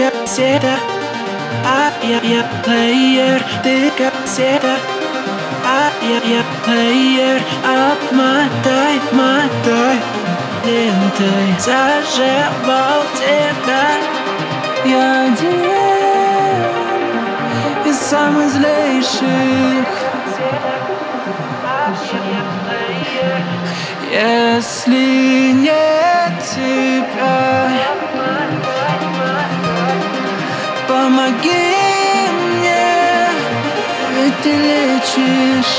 кассета, а я плеер. Ты кассета, а я плеер. Обмотай, мотай лентой, заживал тебя. Я один из самых злейших. Если нет тебя, помоги мне, ведь ты лечишь.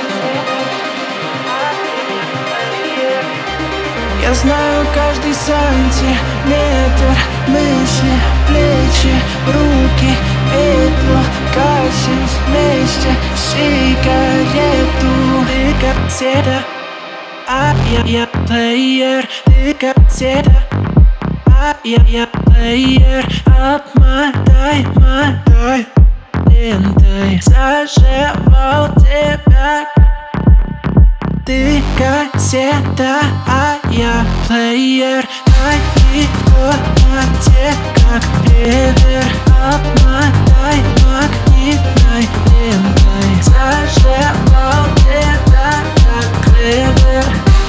Я знаю каждый сантиметр, мысли, плечи, руки, петлю, гасим вместе сигарету. Ты кассета, а я плеер. Ты кассета, а я плеер. Обмотай, мотай лентой, заживал тебя. Ты кассета, а я плеер. Они в комнате, как ревер. Обмотай магнитной лентой, заживал тебя, как клевер.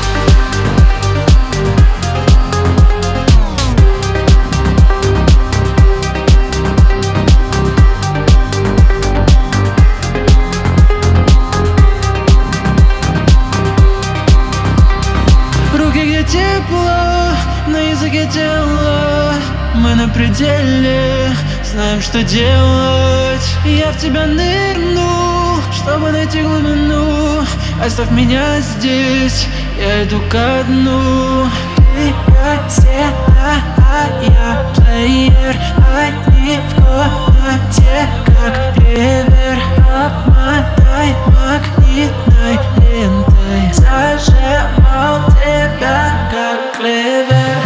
Где тепло, на языке тела. Мы на пределе, знаем, что делать. Я в тебя нырну, чтобы найти глубину. Оставь меня здесь, я иду ко дну. Ты кассета, а я плеер. Одни в комнате, как ревер. Обмотай магнитной лентой, заживал тебя, как клевер.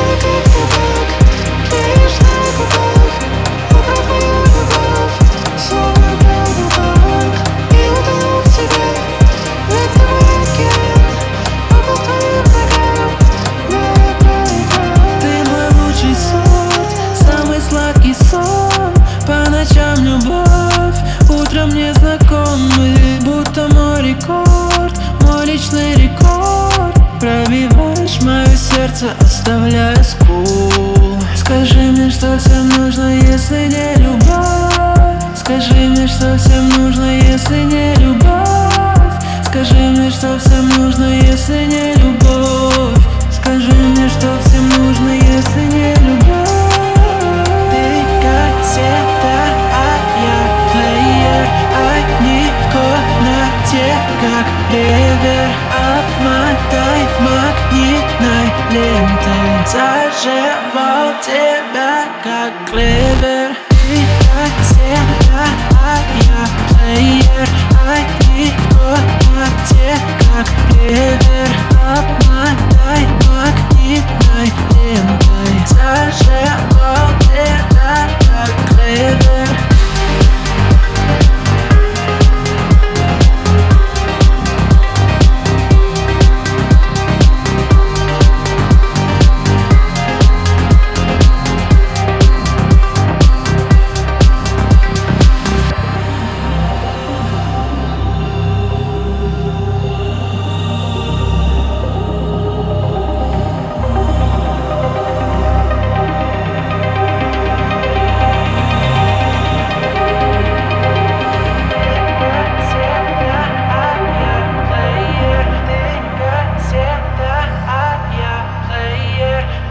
Утром незнакомый, будто мой рекорд, мой личный рекорд. Пробиваешь мое сердце, оставляя скул. Скажи мне, что всем нужно, если не любовь. Скажи мне, что всем нужно, если не любовь. Скажи мне, что всем нужно, если не